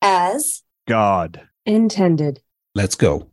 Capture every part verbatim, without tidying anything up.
as God intended. Let's go.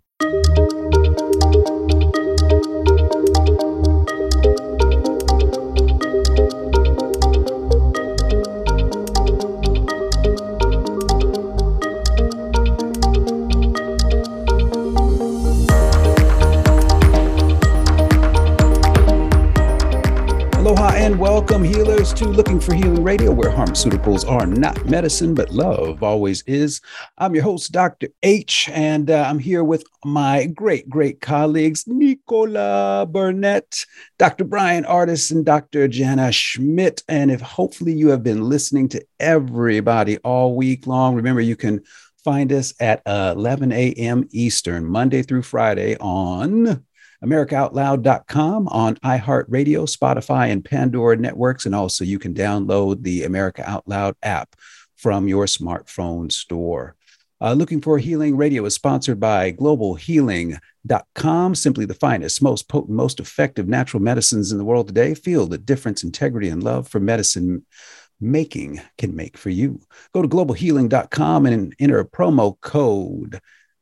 Aloha and welcome, healers, to Looking for Healing Radio, where pharmaceuticals are not medicine, but love always is. I'm your host, Doctor H, and uh, I'm here with my great, great colleagues, Nicola Burnett, Doctor Brian Artis, and Doctor Jana Schmidt. And if hopefully you have been listening to everybody all week long, remember you can find us at uh, eleven a.m. Eastern, Monday through Friday on America Out Loud dot com, on iHeartRadio, Spotify, and Pandora networks. And also you can download the America Out Loud app from your smartphone store. Uh, Looking for Healing Radio is sponsored by global healing dot com, simply the finest, most potent, most effective natural medicines in the world today. Feel the difference integrity and love for medicine making can make for you. Go to global healing dot com and enter a promo code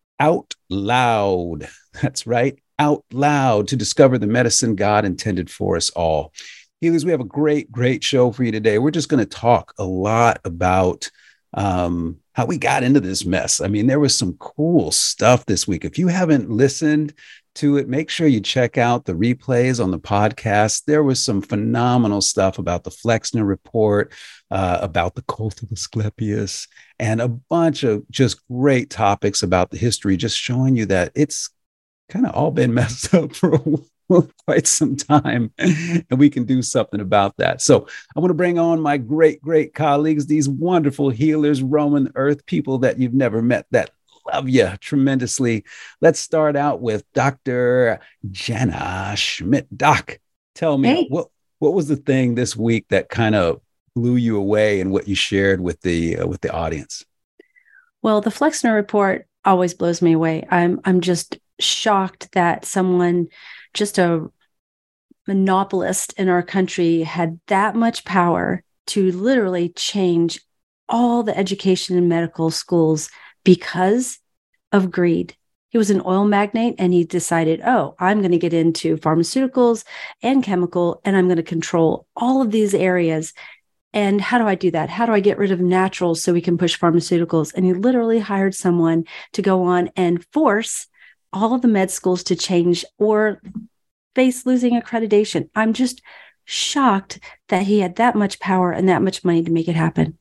OUTLOUD. That's right. Out loud, to discover the medicine God intended for us all. Healers, we have a great, great show for you today. We're just going to talk a lot about um, how we got into this mess. I mean, there was some cool stuff this week. If you haven't listened to it, make sure you check out the replays on the podcast. There was some phenomenal stuff about the Flexner Report, uh, about the cult of Asclepius, and a bunch of just great topics about the history, just showing you that it's kind of all been messed up for quite some time, and we can do something about that. So I want to bring on my great, great colleagues, these wonderful healers, roaming earth, people that you've never met that love you tremendously. Let's start out with Doctor Jana Schmidt. Doc, tell me, hey. what what was the thing this week that kind of blew you away and what you shared with the uh, with the audience? Well, the Flexner Report always blows me away. I'm I'm just shocked that someone, just a monopolist in our country, had that much power to literally change all the education in medical schools because of greed. He was an oil magnate and he decided, oh, I'm going to get into pharmaceuticals and chemical, and I'm going to control all of these areas. And how do I do that? How do I get rid of naturals so we can push pharmaceuticals? And he literally hired someone to go on and force all of the med schools to change or face losing accreditation. I'm just shocked that he had that much power and that much money to make it happen.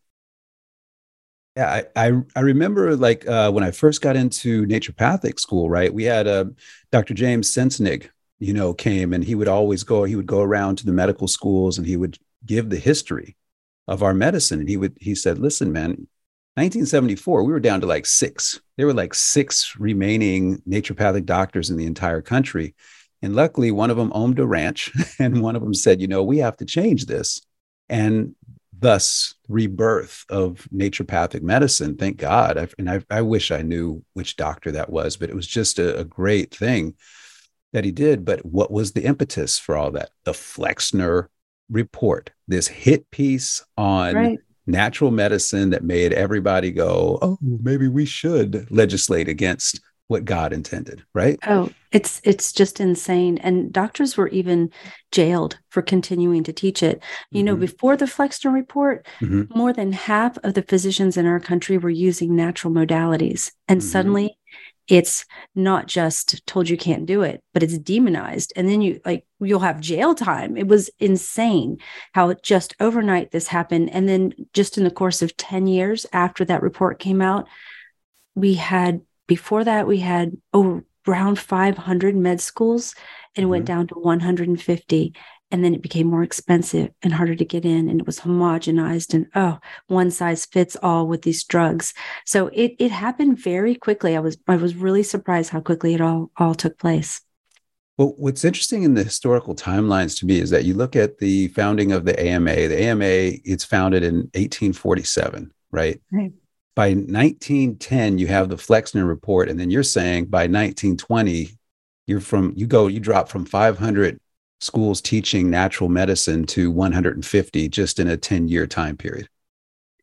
Yeah, I I, I remember like uh, when I first got into naturopathic school, right? We had uh, Doctor James Sensenig, you know, came, and he would always go, he would go around to the medical schools and he would give the history of our medicine. And he would, he said, listen, man, nineteen seventy-four, we were down to like six. There were like six remaining naturopathic doctors in the entire country. And luckily, one of them owned a ranch, and one of them said, you know, we have to change this. And thus, rebirth of naturopathic medicine. Thank God. I, and I, I wish I knew which doctor that was, but it was just a, a great thing that he did. But what was the impetus for all that? The Flexner Report, this hit piece on right. natural medicine that made everybody go, oh, maybe we should legislate against what God intended, right? Oh, it's it's just insane. And doctors were even jailed for continuing to teach it. You mm-hmm. know, before the Flexner Report, mm-hmm. more than half of the physicians in our country were using natural modalities. And mm-hmm. suddenly it's not just told you can't do it, but it's demonized. And then you like, you'll have jail time. It was insane how just overnight this happened. And then just in the course of ten years after that report came out, we had, before that, we had oh, around five hundred med schools, and it mm-hmm. went down to one hundred fifty. And then it became more expensive and harder to get in, and it was homogenized and, oh, one size fits all with these drugs. So it it happened very quickly. I was I was really surprised how quickly it all, all took place. Well, what's interesting in the historical timelines to me is that you look at the founding of the A M A. The A M A, it's founded in eighteen forty-seven, right? Right. By nineteen ten, you have the Flexner Report, and then you're saying by nineteen twenty, you're from you go you drop from five hundred schools teaching natural medicine to one hundred fifty just in a ten-year time period.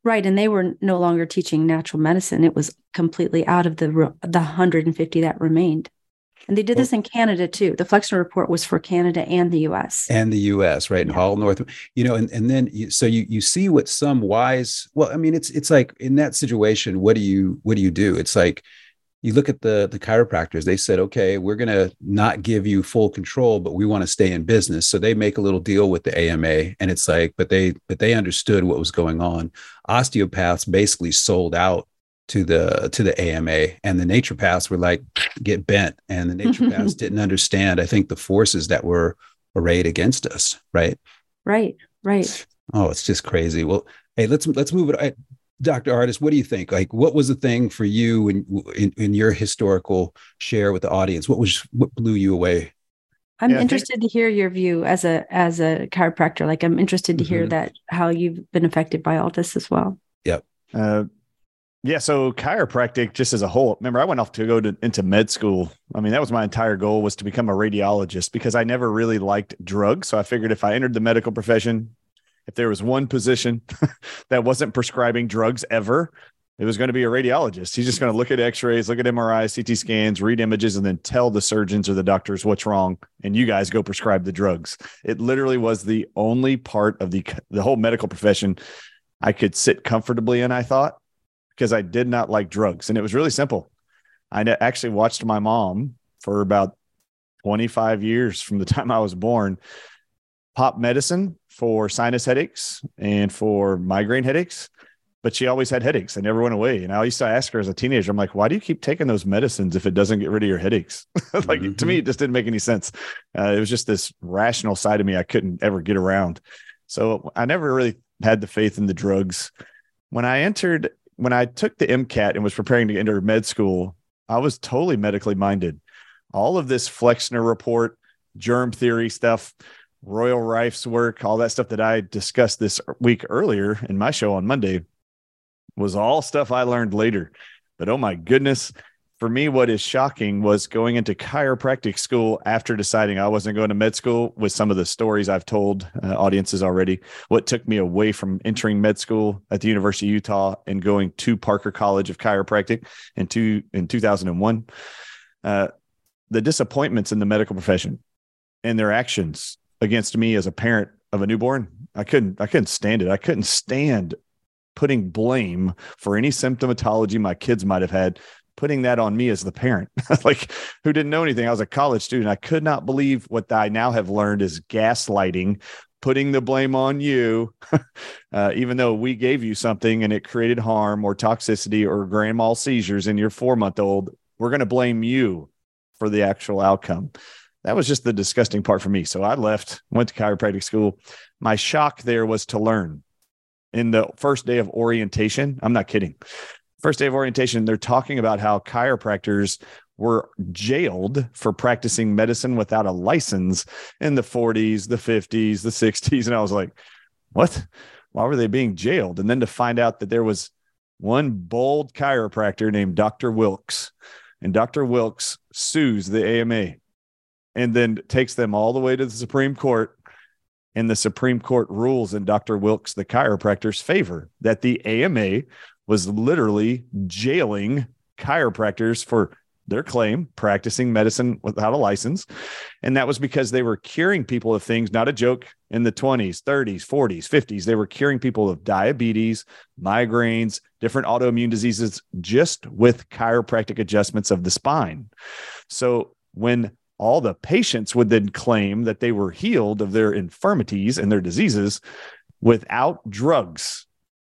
Right. And they were no longer teaching natural medicine. It was completely out of the the one hundred fifty that remained. And they did this in Canada too. The Flexner Report was for Canada and the U S. And the U S, right? And Yeah. all North, you know, and, and then you, so you you see what some wise, well, I mean, it's it's like in that situation, what do you what do you do? It's like you look at the the chiropractors, they said, okay, we're gonna not give you full control, but we want to stay in business. So they make a little deal with the A M A. And it's like, but they but they understood what was going on. Osteopaths basically sold out to the to the A M A, and the naturopaths were like, get bent. And the naturopaths didn't understand, I think, the forces that were arrayed against us. Right. Right. Right. Oh, it's just crazy. Well, hey, let's let's move it. I, Doctor Ardis, what do you think? Like, what was the thing for you in, in in your historical share with the audience? What was what blew you away? I'm Yeah, I interested think- to hear your view as a as a chiropractor. Like, I'm interested to hear Mhm. that how you've been affected by all this as well. Yep. Uh, yeah. So chiropractic, just as a whole, remember, I went off to go to, into med school. I mean, that was my entire goal, was to become a radiologist, because I never really liked drugs. So I figured if I entered the medical profession, if there was one position that wasn't prescribing drugs ever, it was going to be a radiologist. He's just going to look at x-rays, look at M R Is, C T scans, read images, and then tell the surgeons or the doctors what's wrong. And you guys go prescribe the drugs. It literally was the only part of the, the whole medical profession I could sit comfortably in, I thought, because I did not like drugs. And it was really simple. I actually watched my mom for about twenty-five years from the time I was born pop medicine for sinus headaches and for migraine headaches, but she always had headaches. They never went away. And I used to ask her as a teenager, I'm like, why do you keep taking those medicines if it doesn't get rid of your headaches? Like, Mm-hmm. to me, it just didn't make any sense. Uh, it was just this rational side of me I couldn't ever get around. So I never really had the faith in the drugs. When I entered, when I took the MCAT and was preparing to enter med school, I was totally medically minded. All of this Flexner Report, germ theory stuff, Royal Rife's work, all that stuff that I discussed this week earlier in my show on Monday was all stuff I learned later. But oh my goodness, for me, what is shocking was going into chiropractic school after deciding I wasn't going to med school, with some of the stories I've told uh, audiences already. What took me away from entering med school at the University of Utah and going to Parker College of Chiropractic in, two, in two thousand one, uh, the disappointments in the medical profession and their actions against me as a parent of a newborn. I couldn't, I couldn't stand it. I couldn't stand putting blame for any symptomatology my kids might have had, putting that on me as the parent, like, who didn't know anything. I was a college student. I could not believe what I now have learned is gaslighting, putting the blame on you, uh, even though we gave you something and it created harm or toxicity or grand mal seizures in your four-month-old. We're going to blame you for the actual outcome. That was just the disgusting part for me. So I left, went to chiropractic school. My shock there was to learn. In the first day of orientation, I'm not kidding. First day of orientation, they're talking about how chiropractors were jailed for practicing medicine without a license in the forties, the fifties, the sixties. And I was like, what? Why were they being jailed? And then to find out that there was one bold chiropractor named Doctor Wilkes, and Doctor Wilkes sues the A M A and then takes them all the way to the Supreme Court. And the Supreme Court rules in Doctor Wilkes, the chiropractor's favor, that the A M A was literally jailing chiropractors for their claim, practicing medicine without a license. And that was because they were curing people of things, not a joke, in the twenties, thirties, forties, fifties. They were curing people of diabetes, migraines, different autoimmune diseases, just with chiropractic adjustments of the spine. So when all the patients would then claim that they were healed of their infirmities and their diseases without drugs,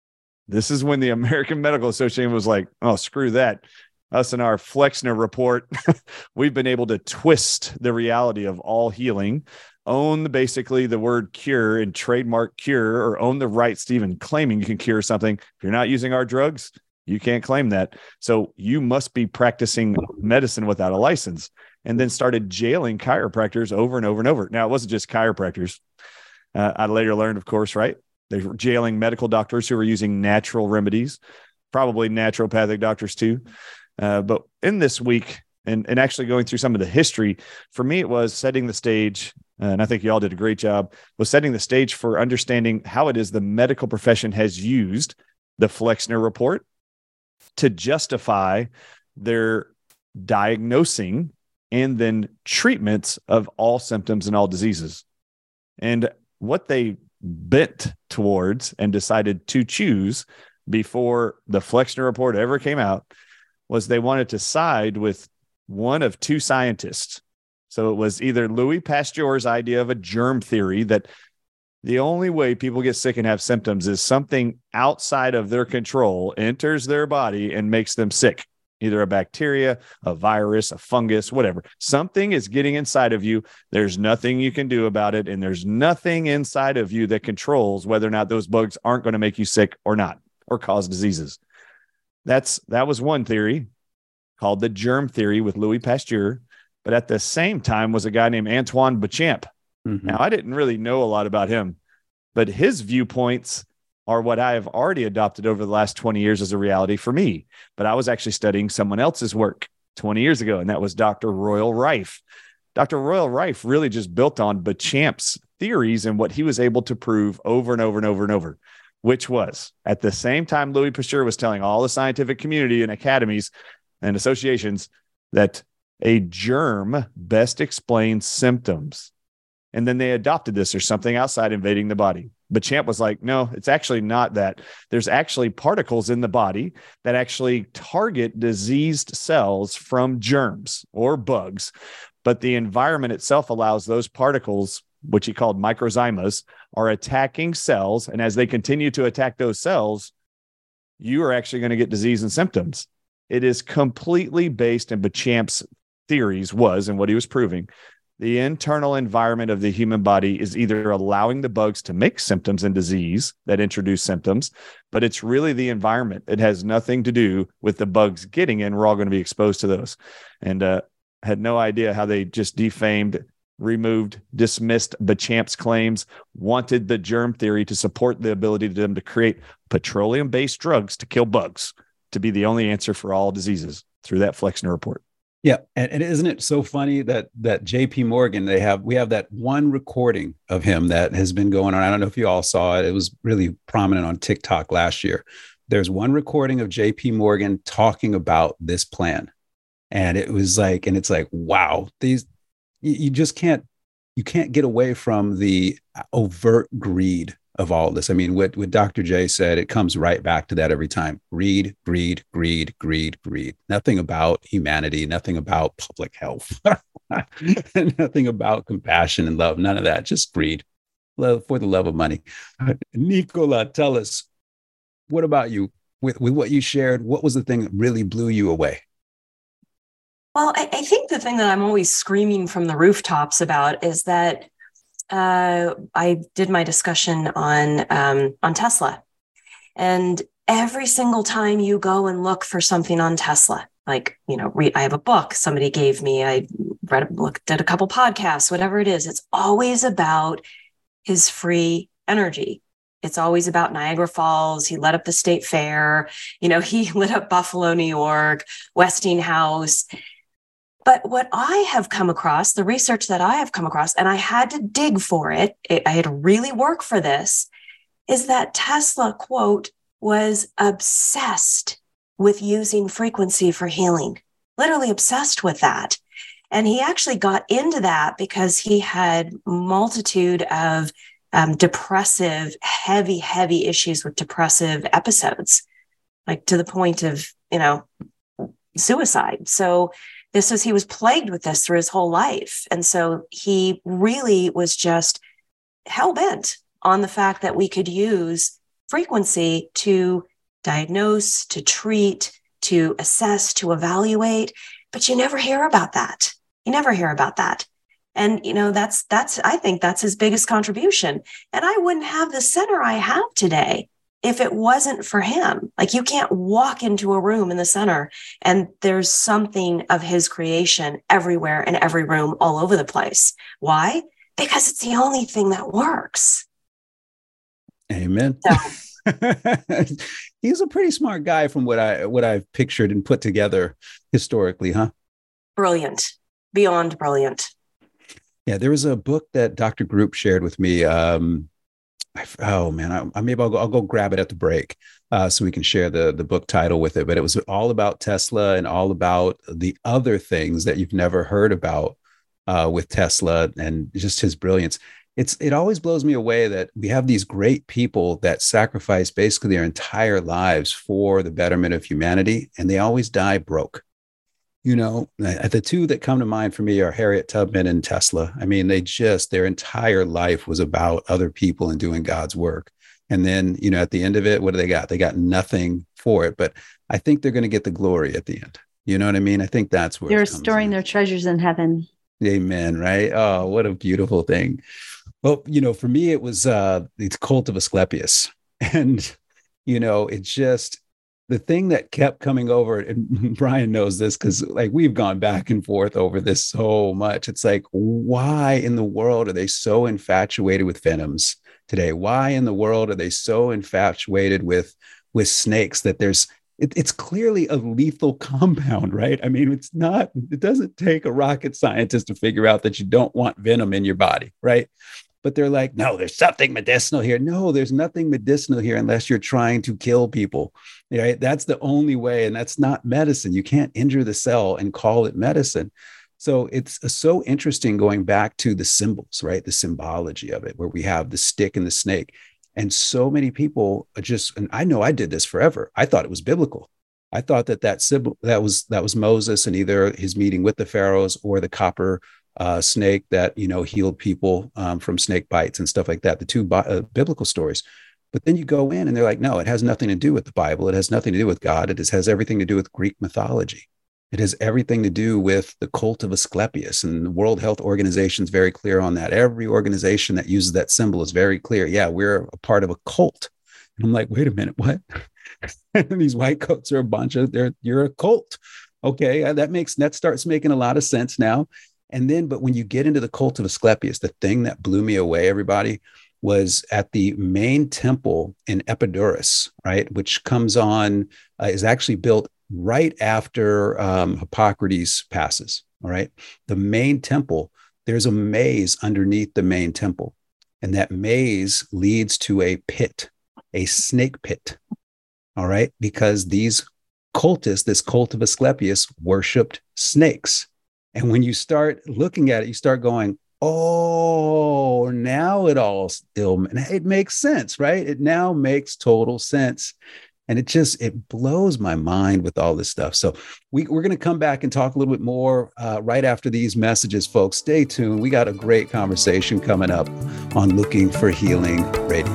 this is when the American Medical Association was like, oh, screw that. Us and our Flexner Report, we've been able to twist the reality of all healing, own basically the word cure and trademark cure, or own the rights to even claiming you can cure something. If you're not using our drugs, you can't claim that. So you must be practicing medicine without a license. And then started jailing chiropractors over and over and over. Now, it wasn't just chiropractors. Uh, I later learned, of course, right? They were jailing medical doctors who were using natural remedies, probably naturopathic doctors too. Uh, but in this week, and, and actually going through some of the history, for me, it was setting the stage, uh, and I think you all did a great job, was setting the stage for understanding how it is the medical profession has used the Flexner Report to justify their diagnosing and then treatments of all symptoms and all diseases. And what they bent towards and decided to choose before the Flexner Report ever came out was they wanted to side with one of two scientists. So it was either Louis Pasteur's idea of a germ theory, that the only way people get sick and have symptoms is something outside of their control enters their body and makes them sick. Either a bacteria, a virus, a fungus, whatever. Something is getting inside of you. There's nothing you can do about it. And there's nothing inside of you that controls whether or not those bugs aren't going to make you sick or not, or cause diseases. That's that was one theory called the germ theory with Louis Pasteur. But at the same time was a guy named Antoine Béchamp. Mm-hmm. Now, I didn't really know a lot about him, but his viewpoints are what I have already adopted over the last twenty years as a reality for me. But I was actually studying someone else's work twenty years ago, and that was Doctor Royal Rife. Doctor Royal Rife really just built on Béchamp's theories and what he was able to prove over and over and over and over, which was at the same time Louis Pasteur was telling all the scientific community and academies and associations that a germ best explains symptoms. And then they adopted this or something outside invading the body. Béchamp was like, no, it's actually not that. There's actually particles in the body that actually target diseased cells from germs or bugs. But the environment itself allows those particles, which he called microzymas, are attacking cells. And as they continue to attack those cells, you are actually going to get disease and symptoms. It is completely based in Béchamp's theories was, and what he was proving, the internal environment of the human body is either allowing the bugs to make symptoms and disease that introduce symptoms, but it's really the environment. It has nothing to do with the bugs getting in. We're all going to be exposed to those. And uh, had no idea how they just defamed, removed, dismissed Béchamp's claims, wanted the germ theory to support the ability of them to create petroleum-based drugs to kill bugs, to be the only answer for all diseases through that Flexner Report. Yeah, and, and isn't it so funny that that J P Morgan, they have we have that one recording of him that has been going on. I don't know if you all saw it. It was really prominent on TikTok last year. There's one recording of J P Morgan talking about this plan, and it was like, and it's like, wow, these you, you just can't you can't get away from the overt greed of all of this. I mean, what, what Doctor J said, it comes right back to that every time. Greed, greed, greed, greed, greed. Nothing about humanity, nothing about public health, nothing about compassion and love, none of that, just greed, love for the love of money. Nicola, tell us, what about you? With, with what you shared, what was the thing that really blew you away? Well, I, I think the thing that I'm always screaming from the rooftops about is that Uh, I did my discussion on um, on Tesla, and every single time you go and look for something on Tesla, like, you know, read, I have a book somebody gave me, I read, looked at a couple podcasts, whatever it is, it's always about his free energy. It's always about Niagara Falls. He lit up the state fair. You know, he lit up Buffalo, New York, Westinghouse. But what I have come across, the research that I have come across, and I had to dig for it, it I had to really work for this, is that Tesla, quote, was obsessed with using frequency for healing, literally obsessed with that. And he actually got into that because he had multitude of um, depressive, heavy, heavy issues with depressive episodes, like to the point of, you know, suicide. So this was, he was plagued with this through his whole life. And so he really was just hell-bent on the fact that we could use frequency to diagnose, to treat, to assess, to evaluate. But you never hear about that. You never hear about that. And, you know, that's, that's, I think that's his biggest contribution. And I wouldn't have the center I have today if it wasn't for him. Like, you can't walk into a room in the center and there's something of his creation everywhere in every room all over the place. Why? Because it's the only thing that works. Amen. So. He's a pretty smart guy from what I, what I've pictured and put together historically, huh? Brilliant. Beyond brilliant. Yeah. There was a book that Doctor Group shared with me. Um, Oh man, I, I maybe I'll go, I'll go grab it at the break. uh, so we can share the, the book title with it. But it was all about Tesla and all about the other things that you've never heard about uh, with Tesla and just his brilliance. It's, it always blows me away that we have these great people that sacrifice basically their entire lives for the betterment of humanity, and they always die broke. You know, the two that come to mind for me are Harriet Tubman and Tesla. I mean, they just, their entire life was about other people and doing God's work. And then, you know, at the end of it, what do they got? They got nothing for it. But I think they're going to get the glory at the end. You know what I mean? I think that's where they're storing in. Their treasures in heaven. Amen. Right? Oh, what a beautiful thing. Well, you know, for me, it was uh, the cult of Asclepius. And, you know, it just, the thing that kept coming over, and Brian knows this because like we've gone back and forth over this so much. It's like, why in the world are they so infatuated with venoms today? Why in the world are they so infatuated with, with snakes that there's, it, it's clearly a lethal compound, right? I mean, it's not, it doesn't take a rocket scientist to figure out that you don't want venom in your body, right? But they're like, no, there's something medicinal here. No, there's nothing medicinal here unless you're trying to kill people, right? That's the only way. And that's not medicine. You can't injure the cell and call it medicine. So it's so interesting going back to the symbols, right? The symbology of it, where we have the stick and the snake. And so many people are just, and I know I did this forever. I thought it was biblical. I thought that that symbol, that was, that was Moses and either his meeting with the pharaohs or the copper Uh, snake that, you know, healed people um, from snake bites and stuff like that, the two bi- uh, biblical stories. But then you go in and they're like, no, it has nothing to do with the Bible. It has nothing to do with God. It is, has everything to do with Greek mythology. It has everything to do with the cult of Asclepius, and the World Health Organization is very clear on that. Every organization that uses that symbol is very clear. Yeah, we're a part of a cult. And I'm like, wait a minute, what? These white coats are a bunch of, they're, you're a cult. Okay, that makes, that starts making a lot of sense now. And then, but when you get into the cult of Asclepius, the thing that blew me away, everybody, was at the main temple in Epidaurus, right, which comes on, uh, is actually built right after um, Hippocrates passes, all right? The main temple, there's a maze underneath the main temple, and that maze leads to a pit, a snake pit, all right? Because these cultists, this cult of Asclepius, worshipped snakes. And when you start looking at it, you start going, oh, now it all still, it makes sense, right? It now makes total sense. And it just, it blows my mind with all this stuff. So we, we're going to come back and talk a little bit more uh, right after these messages, folks. Stay tuned. We got a great conversation coming up on Looking for Healing Radio.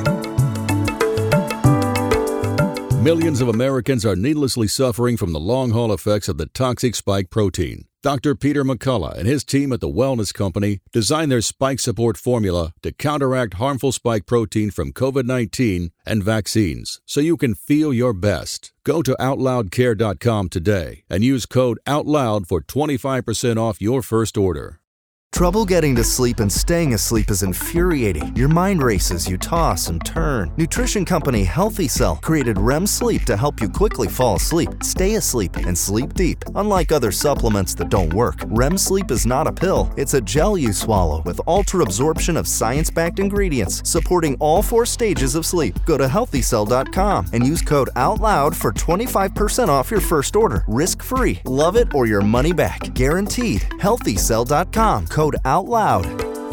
Millions of Americans are needlessly suffering from the long-haul effects of the toxic spike protein. Doctor Peter McCullough and his team at the Wellness Company designed their spike support formula to counteract harmful spike protein from COVID nineteen and vaccines, so you can feel your best. Go to out loud care dot com today and use code OUTLOUD for twenty-five percent off your first order. Trouble getting to sleep and staying asleep is infuriating. Your mind races, you toss and turn. Nutrition company Healthy Cell created R E M sleep to help you quickly fall asleep, stay asleep, and sleep deep. Unlike other supplements that don't work, R E M sleep is not a pill. It's a gel you swallow with ultra-absorption of science-backed ingredients supporting all four stages of sleep. Go to healthy cell dot com and use code OUTLOUD for twenty-five percent off your first order. Risk-free. Love it or your money back. Guaranteed. healthy cell dot com. Code OUTLOUD.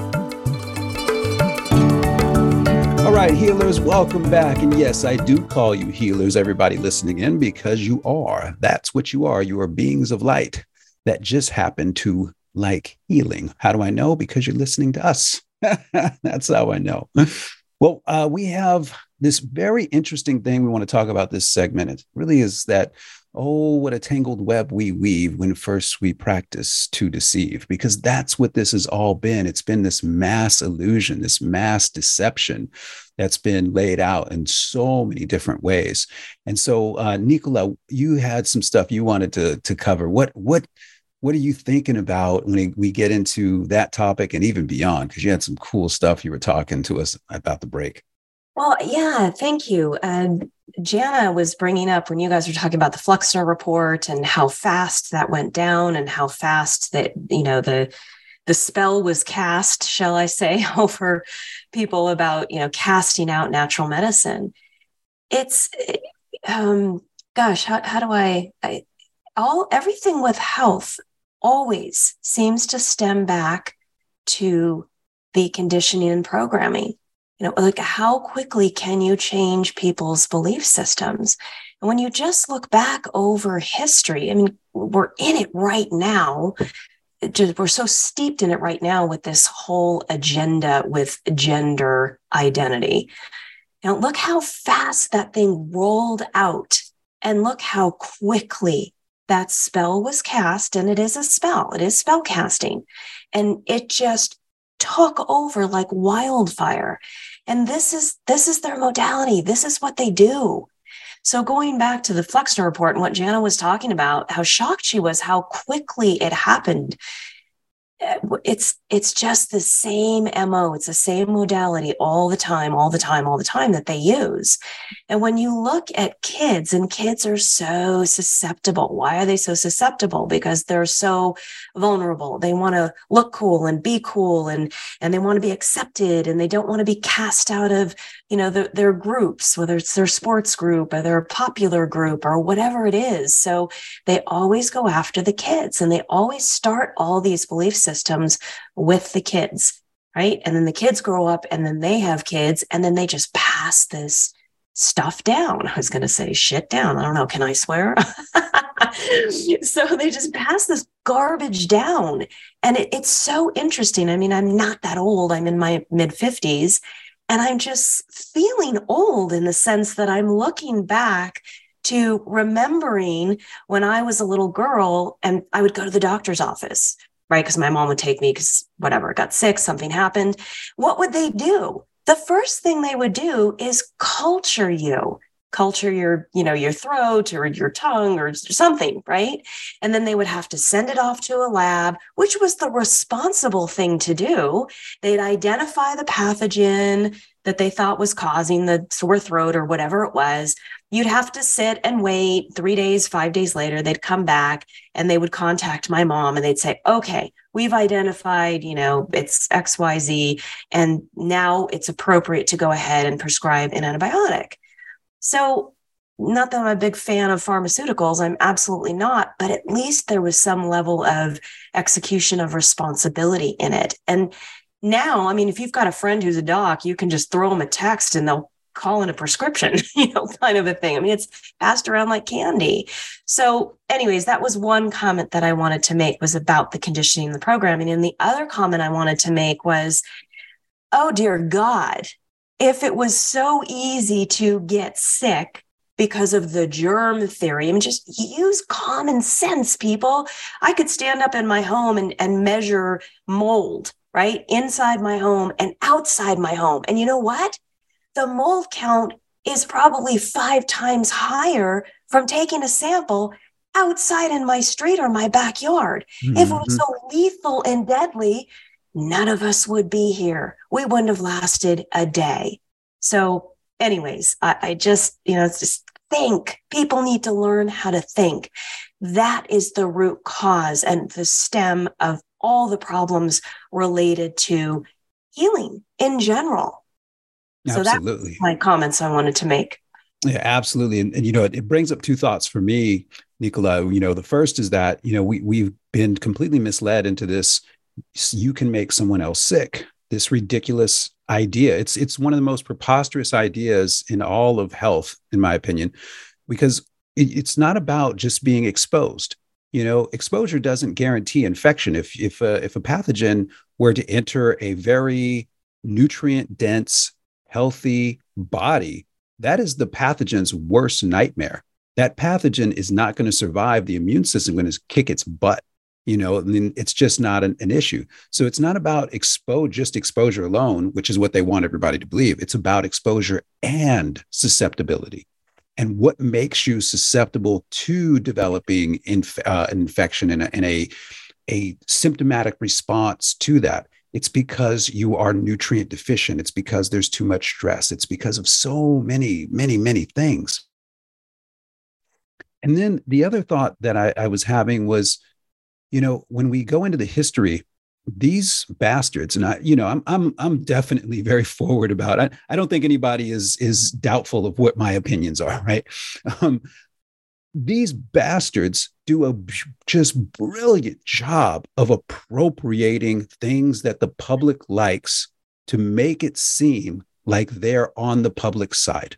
All right, healers, welcome back. And yes, I do call you healers, everybody listening in, because you are. That's what you are. You are beings of light that just happen to like healing. How do I know? Because you're listening to us. That's how I know. Well, uh, we have this very interesting thing we want to talk about this segment. It really is that, oh, what a tangled web we weave when first we practice to deceive, because that's what this has all been. It's been this mass illusion, this mass deception that's been laid out in so many different ways. And so, uh, Nicola, you had some stuff you wanted to, to cover. What, what, what are you thinking about when we get into that topic and even beyond? Because you had some cool stuff you were talking to us about the break. Well, yeah, thank you. Um, Jana was bringing up when you guys were talking about the Flexner report and how fast that went down and how fast that, you know, the the spell was cast, shall I say, over people about, you know, casting out natural medicine. It's, um, gosh, how, how do I, I, all, everything with health always seems to stem back to the conditioning and programming. You know, like how quickly can you change people's belief systems? And when you just look back over history, I mean, we're in it right now. It just, we're so steeped in it right now with this whole agenda with gender identity. Now, look how fast that thing rolled out, and look how quickly that spell was cast. And it is a spell, it is spell casting. And it just took over like wildfire. And this is this is their modality. This is what they do. So going back to the Flexner report and what Jana was talking about, how shocked she was, how quickly it happened. It's it's just the same M O. It's the same modality all the time, all the time, all the time that they use. And when you look at kids, and kids are so susceptible. Why are they so susceptible? Because they're so vulnerable. They want to look cool and be cool, and, and they want to be accepted, and they don't want to be cast out of, you know, the, their groups, whether it's their sports group or their popular group or whatever it is. So they always go after the kids, and they always start all these belief systems with the kids, right? And then the kids grow up, and then they have kids, and then they just pass this stuff down. I was going to say shit down. I don't know. Can I swear? So they just pass this garbage down. And it, it's so interesting. I mean, I'm not that old. I'm in my mid fifties, and I'm just feeling old in the sense that I'm looking back to remembering when I was a little girl and I would go to the doctor's office, right? Because my mom would take me because whatever, got sick, something happened. What would they do? The first thing they would do is culture you, culture your, you know, your throat or your tongue or something, right? And then they would have to send it off to a lab, which was the responsible thing to do. They'd identify the pathogen that they thought was causing the sore throat or whatever it was. You'd have to sit and wait three days, five days later, they'd come back and they would contact my mom and they'd say, okay, we've identified, you know, it's X Y Z, and now it's appropriate to go ahead and prescribe an antibiotic. So not that I'm a big fan of pharmaceuticals, I'm absolutely not, but at least there was some level of execution of responsibility in it. And now, I mean, if you've got a friend who's a doc, you can just throw them a text and they'll call in a prescription, you know, kind of a thing. I mean, it's passed around like candy. So anyways, that was one comment that I wanted to make, was about the conditioning and the programming. And the other comment I wanted to make was, oh, dear God, if it was so easy to get sick because of the germ theory, I mean, just use common sense, people. I could stand up in my home and, and measure mold, right? Inside my home and outside my home. And you know what? The mold count is probably five times higher from taking a sample outside in my street or my backyard. Mm-hmm. If it was so lethal and deadly, none of us would be here. We wouldn't have lasted a day. So anyways, I, I just, you know, it's just think. People need to learn how to think. That is the root cause and the stem of all the problems related to healing in general. Absolutely. So that's my comments I wanted to make. Yeah, absolutely. And, and you know, it, it brings up two thoughts for me, Nicola. You know, the first is that, you know, we, we've been completely misled into this, you can make someone else sick, this ridiculous idea. It's, it's one of the most preposterous ideas in all of health, in my opinion, because it, it's not about just being exposed. You know, exposure doesn't guarantee infection. If, if, a, if a pathogen were to enter a very nutrient dense, healthy body, that is the pathogen's worst nightmare. That pathogen is not going to survive. The immune system is going to kick its butt. You know, I mean, it's just not an, an issue. So it's not about expo- just exposure alone, which is what they want everybody to believe. It's about exposure and susceptibility. And what makes you susceptible to developing inf- uh, infection and, a, and a, a symptomatic response to that? It's because you are nutrient deficient. It's because there's too much stress. It's because of so many, many, many things. And then the other thought that I, I was having was, you know, when we go into the history, these bastards, and I, you know, I'm I'm I'm definitely very forward about it. I, I don't think anybody is is doubtful of what my opinions are, right? Um, these bastards do a just brilliant job of appropriating things that the public likes to make it seem like they're on the public side.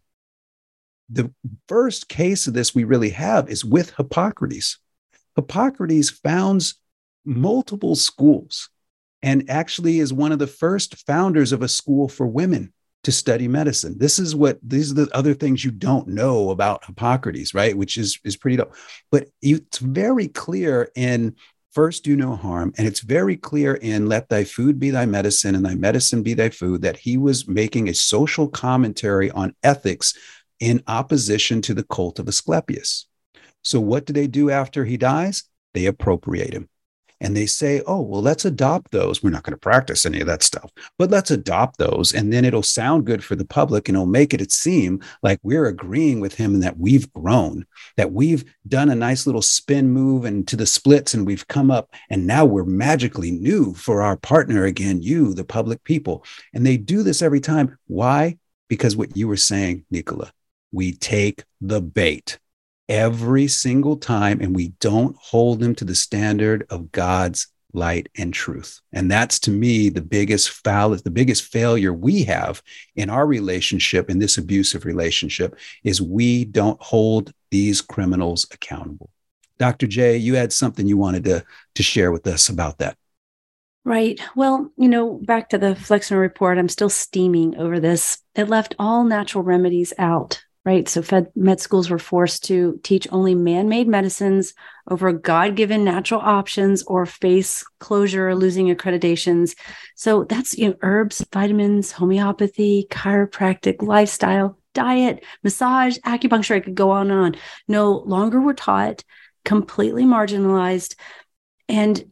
The first case of this we really have is with Hippocrates. Hippocrates founds multiple schools and actually is one of the first founders of a school for women to study medicine. This is what, these are the other things you don't know about Hippocrates, right? Which is, is pretty dope. But it's very clear in First Do No Harm, and it's very clear in Let Thy Food Be Thy Medicine and Thy Medicine Be Thy Food, that he was making a social commentary on ethics in opposition to the cult of Asclepius. So what do they do after he dies? They appropriate him. And they say, oh, well, let's adopt those. We're not going to practice any of that stuff, but let's adopt those. And then it'll sound good for the public, and it'll make it seem like we're agreeing with him and that we've grown, that we've done a nice little spin move into the splits and we've come up, and now we're magically new for our partner again, you, the public people. And they do this every time. Why? Because what you were saying, Nicola, we take the bait every single time, and we don't hold them to the standard of God's light and truth. And that's, to me, the biggest foul, the biggest failure we have in our relationship, in this abusive relationship, is we don't hold these criminals accountable. Doctor J, you had something you wanted to, to share with us about that. Right. Well, you know, back to the Flexner report, I'm still steaming over this. It left all natural remedies out. Right. So fed med schools were forced to teach only man-made medicines over God-given natural options, or face closure or losing accreditations. So that's, you know, herbs, vitamins, homeopathy, chiropractic, lifestyle, diet, massage, acupuncture. I could go on and on. No longer were taught, completely marginalized. And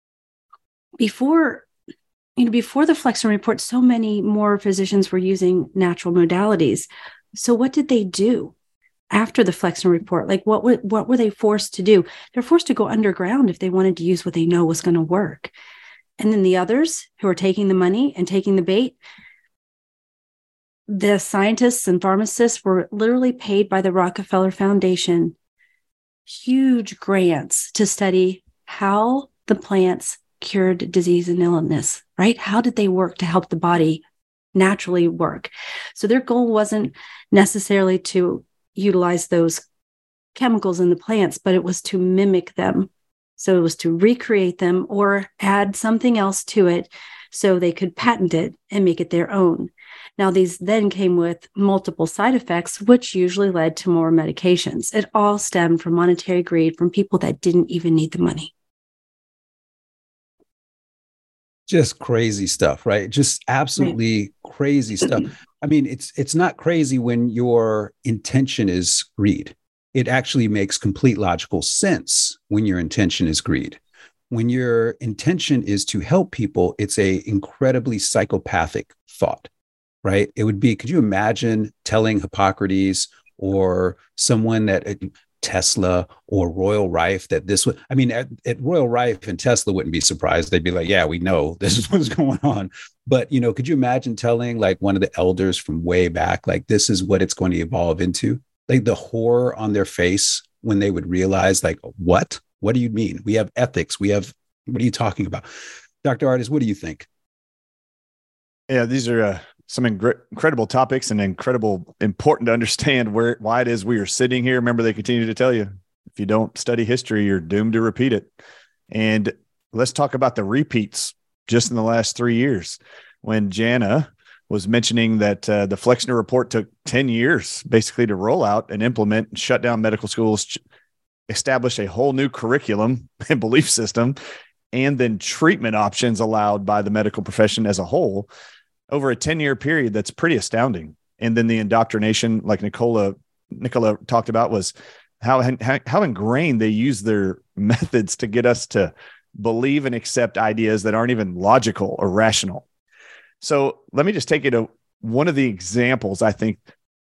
before, you know, before the Flexner report, so many more physicians were using natural modalities. So what did they do after the Flexner report? Like, what were, what were they forced to do? They're forced to go underground if they wanted to use what they know was going to work. And then the others who are taking the money and taking the bait, the scientists and pharmacists were literally paid by the Rockefeller Foundation huge grants to study how the plants cured disease and illness, right? How did they work to help the body naturally work? So their goal wasn't necessarily to utilize those chemicals in the plants, but it was to mimic them. So it was to recreate them or add something else to it so they could patent it and make it their own. Now, these then came with multiple side effects, which usually led to more medications. It all stemmed from monetary greed from people that didn't even need the money. Just crazy stuff, right? Just absolutely right. Crazy stuff. I mean, it's it's not crazy when your intention is greed. It actually makes complete logical sense when your intention is greed. When your intention is to help people, it's a incredibly psychopathic thought, right? It would be, could you imagine telling Hippocrates or someone that Tesla or Royal Rife that this would, I mean, at, at Royal Rife and Tesla wouldn't be surprised. They'd be like, yeah, we know this is what's going on. But, you know, could you imagine telling like one of the elders from way back, like, this is what it's going to evolve into? Like the horror on their face when they would realize, like, what? What do you mean? We have ethics. We have, what are you talking about? Doctor Ardis, what do you think? Yeah, these are uh, some ingr- incredible topics and incredible, important to understand where, why it is we are sitting here. Remember, they continue to tell you, if you don't study history, you're doomed to repeat it. And let's talk about the repeats just in the last three years. When Jana was mentioning that uh, the Flexner report took ten years basically to roll out and implement and shut down medical schools, establish a whole new curriculum and belief system, and then treatment options allowed by the medical profession as a whole over a ten-year period. That's pretty astounding. And then the indoctrination, like Nicola, Nicola talked about, was how, how, how ingrained they use their methods to get us to believe and accept ideas that aren't even logical or rational. So let me just take you to one of the examples I think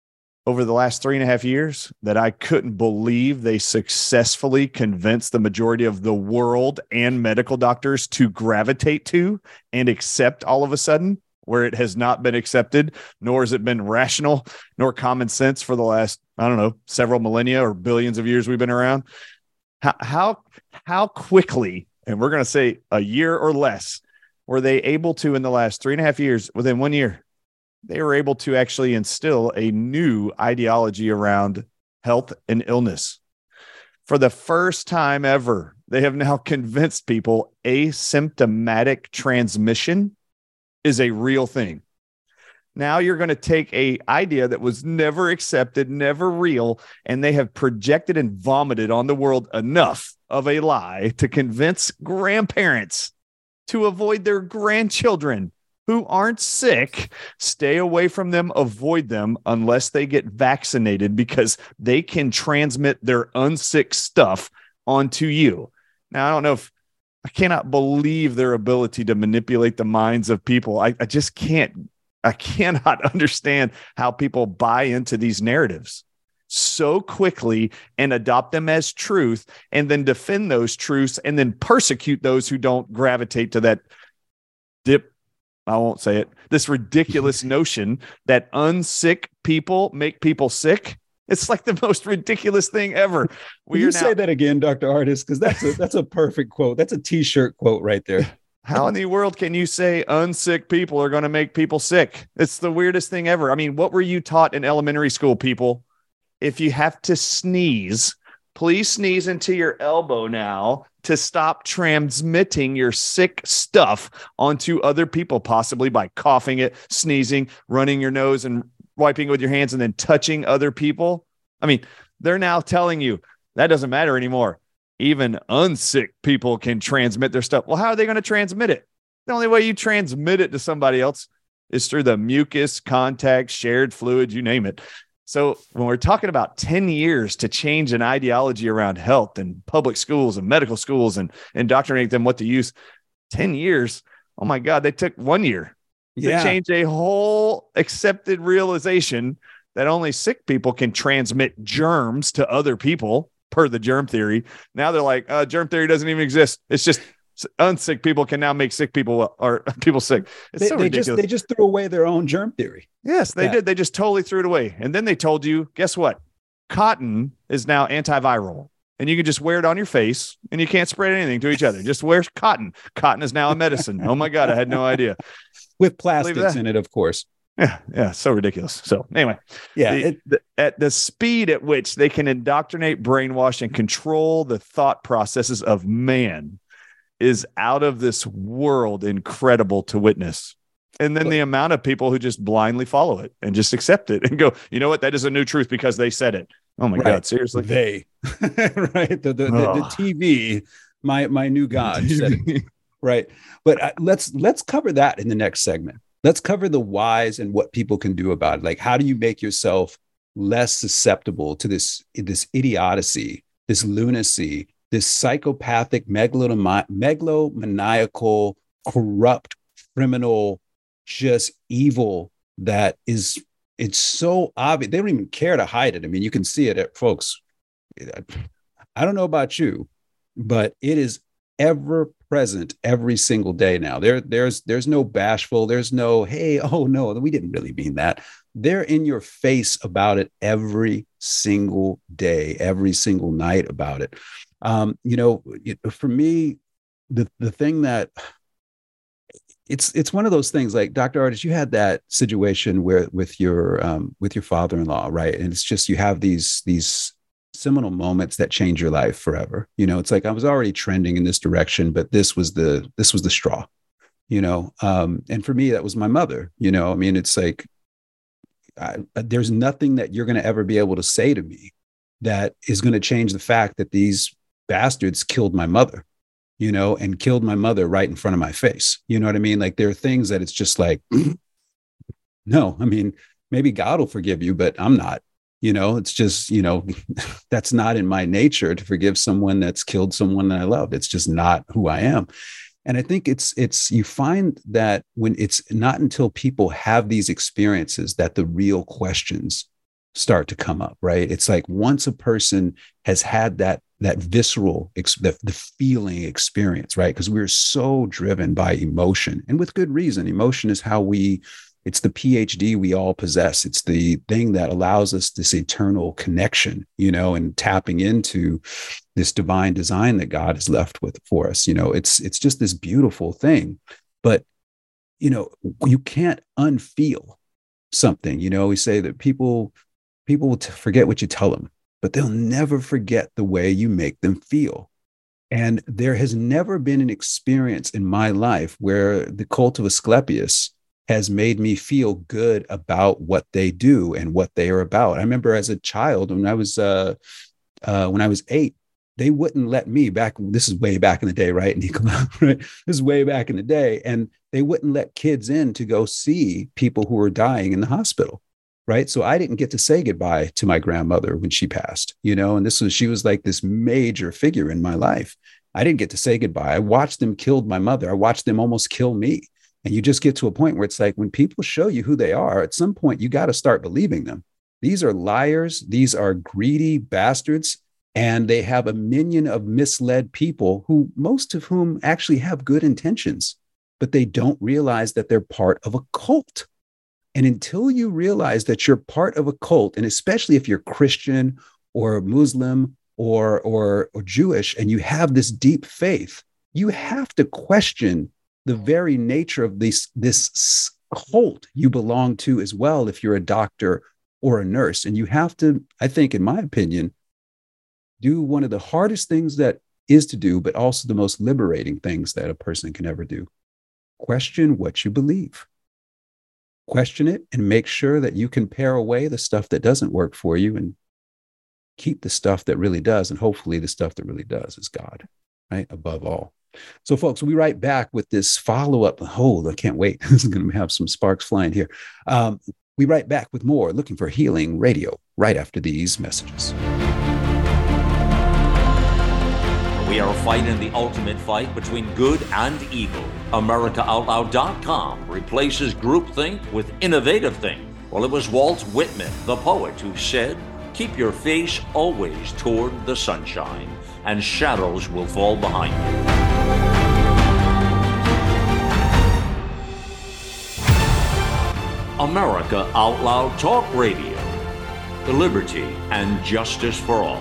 over the last three and a half years that I couldn't believe they successfully convinced the majority of the world and medical doctors to gravitate to and accept all of a sudden, where it has not been accepted, nor has it been rational, nor common sense for the last, I don't know, several millennia or billions of years we've been around. How, how, how quickly, and we're going to say a year or less, were they able to, in the last three and a half years, within one year, they were able to actually instill a new ideology around health and illness. For the first time ever, they have now convinced people asymptomatic transmission is a real thing. Now you're going to take a idea that was never accepted, never real, and they have projected and vomited on the world enough of a lie to convince grandparents to avoid their grandchildren who aren't sick, stay away from them, avoid them unless they get vaccinated, because they can transmit their unsick stuff onto you. Now, I don't know if I cannot believe their ability to manipulate the minds of people. I, I just can't, I cannot understand how people buy into these narratives so quickly and adopt them as truth, and then defend those truths and then persecute those who don't gravitate to that dip. I won't say it. This ridiculous notion that unsick people make people sick. It's like the most ridiculous thing ever. Will you now- say that again, Doctor Ardis? Because that's a that's a perfect quote. That's a T-shirt quote right there. How in the world can you say unsick people are going to make people sick? It's the weirdest thing ever. I mean, what were you taught in elementary school, people? If you have to sneeze, please sneeze into your elbow now to stop transmitting your sick stuff onto other people, possibly by coughing it, sneezing, running your nose and wiping it with your hands, and then touching other people. I mean, they're now telling you that doesn't matter anymore. Even unsick people can transmit their stuff. Well, how are they going to transmit it? The only way you transmit it to somebody else is through the mucus, contact, shared fluids, you name it. So when we're talking about ten years to change an ideology around health and public schools and medical schools and indoctrinate them what to use, ten years, oh my God, they took one year yeah. to change a whole accepted realization that only sick people can transmit germs to other people per the germ theory. Now they're like, uh, germ theory doesn't even exist. It's just unsick people can now make sick people or people sick. It's they, so they ridiculous. Just, they just threw away their own germ theory. Yes, they yeah. did. They just totally threw it away. And then they told you, guess what? Cotton is now antiviral, and you can just wear it on your face and you can't spread anything to each other. Just wear cotton. Cotton is now a medicine. Oh my God. I had no idea. With plastics in it, of course. Yeah. Yeah. So ridiculous. So anyway, yeah, the, it, the, at the speed at which they can indoctrinate, brainwash, and control the thought processes of man is out of this world, incredible to witness. And then the amount of people who just blindly follow it and just accept it and go, you know what? That is a new truth because they said it. Oh my right. God. Seriously. They, right. The, the, oh. the, the T V, my, my new God said it. Right. But uh, let's, let's cover that in the next segment. Let's cover the whys and what people can do about it. Like, how do you make yourself less susceptible to this, this idiocy, this lunacy, this psychopathic, megalomani- megalomaniacal, corrupt, criminal, just evil that is, it's so obvious. They don't even care to hide it. I mean, you can see it at folks. I don't know about you, but it is ever present every single day now. There, there's, there's no bashful. There's no, hey, oh no, we didn't really mean that. They're in your face about it every single day, every single night about it. Um, you know, for me, the the thing that it's it's one of those things. Like Doctor Ardis, you had that situation where with your um, with your father-in-law, right? And it's just you have these these seminal moments that change your life forever. You know, it's like I was already trending in this direction, but this was the this was the straw. You know, um, and for me, that was my mother. You know, I mean, it's like I, there's nothing that you're going to ever be able to say to me that is going to change the fact that these bastards killed my mother, you know, and killed my mother right in front of my face. You know what I mean? Like there are things that it's just like, no, I mean, maybe God will forgive you, but I'm not, you know, it's just, you know, that's not in my nature to forgive someone that's killed someone that I loved. It's just not who I am. And I think it's, it's, you find that when it's not until people have these experiences that the real questions start to come up, right? It's like once a person has had that that visceral, the, the feeling experience, right? Because we're so driven by emotion, and with good reason. Emotion is how we, it's the P H D we all possess. It's the thing that allows us this eternal connection, you know, and tapping into this divine design that God has left with for us. You know, it's it's just this beautiful thing. But, you know, you can't unfeel something. You know, we say that people people will forget what you tell them, but they'll never forget the way you make them feel. And there has never been an experience in my life where the cult of Asclepius has made me feel good about what they do and what they are about. I remember as a child, when I was uh, uh, when I was eight, they wouldn't let me back. This is way back in the day, right, Nicola? Right? This is way back in the day, and they wouldn't let kids in to go see people who were dying in the hospital. Right. So I didn't get to say goodbye to my grandmother when she passed, you know, and this was, she was like this major figure in my life. I didn't get to say goodbye. I watched them kill my mother. I watched them almost kill me. And you just get to a point where it's like, when people show you who they are, at some point, you got to start believing them. These are liars. These are greedy bastards. And they have a minion of misled people who, most of whom actually have good intentions, but they don't realize that they're part of a cult. And until you realize that you're part of a cult, and especially if you're Christian or Muslim or, or, or Jewish, and you have this deep faith, you have to question the very nature of this, this cult you belong to as well, if you're a doctor or a nurse. And you have to, I think, in my opinion, do one of the hardest things that is to do, but also the most liberating things that a person can ever do. Question what you believe. Question it and make sure that you can pare away the stuff that doesn't work for you and keep the stuff that really does. And hopefully the stuff that really does is God, right? Above all. So folks, we'll be right back with this follow-up. Oh, I can't wait. This is going to have some sparks flying here. Um, we'll be right back with more Looking for Healing Radio right after these messages. We are fighting the ultimate fight between good and evil. America Out Loud dot com replaces groupthink with innovative think. Well, it was Walt Whitman, the poet, who said, "Keep your face always toward the sunshine, and shadows will fall behind you." America Out Loud Talk Radio. Liberty and justice for all.